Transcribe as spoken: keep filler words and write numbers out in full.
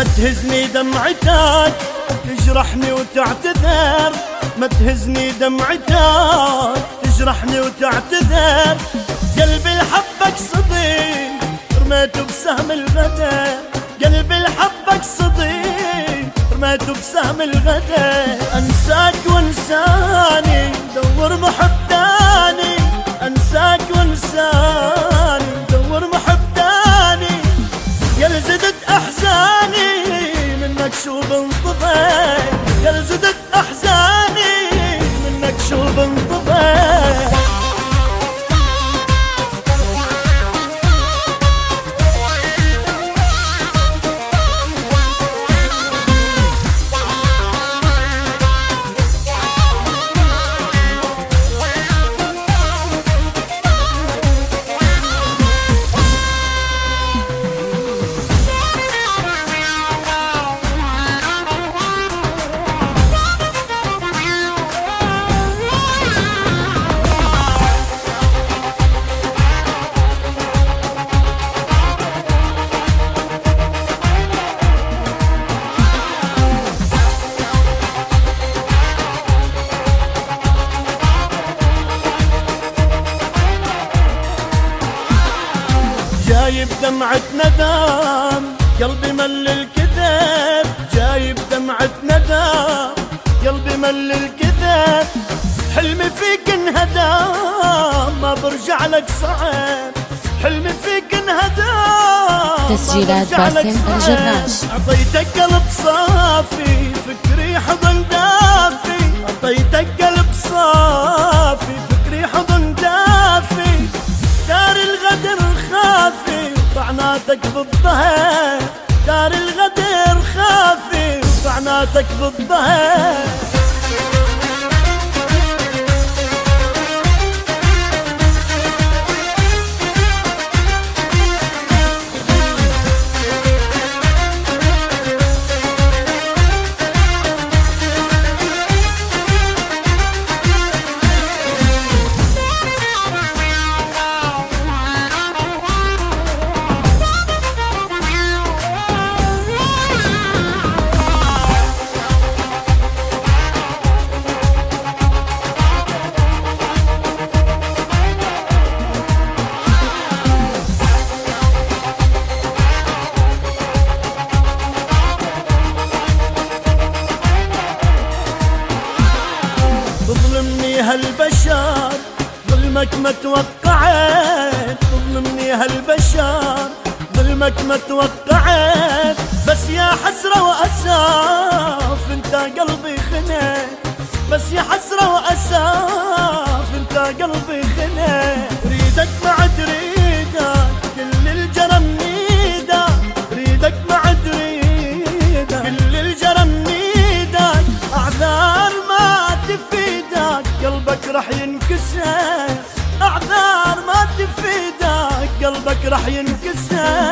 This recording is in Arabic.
ما تهزني دمعتك تجرحني وتعتذر، ما تهزني دمعتك تجرحني وتعتذر. قلبي لحبك صديق رميته بسهم الغدر، قلبي لحبك صديق رميته بسهم الغدر. انساك وانساني دور محب تاني، انساك وانساني دور محب تاني. يا زدت احزاني منك شو بنطفي، يا زدت احزاني منك شو بنطفي. جايب دمعة ندم قلبي مل الكذب، جايب دمعة ندم قلبي مل الكذب. حلمي فيك انهدم ما برجع لك صعب، حلمي فيك انهدم. تسجيلات باسم الجراش. اعطيتك قلب صافي فكري حضن دافي، اعطيتك قلب صافي فكري حضن دافي. دار الغدر خافي طعناتك بالظهر، دار الغدر خافي طعناتك بالظهر. تظلمني هالبشر ظلمك ما توقعت، تظلمني هالبشر ظلمك ما توقعت. بس يا حسرة وأساف انت قلبي خنت، بس يا حسرة وأساف انت قلبي خنت. ريدك ما عد ريدك كل الجرم نيدك، ريدك ما عد ريدك كل الجرم نيدك. أعذار ما تفيدك قلبك رح ينكسر، أعذار ما تفيدك قلبك رح ينكسر.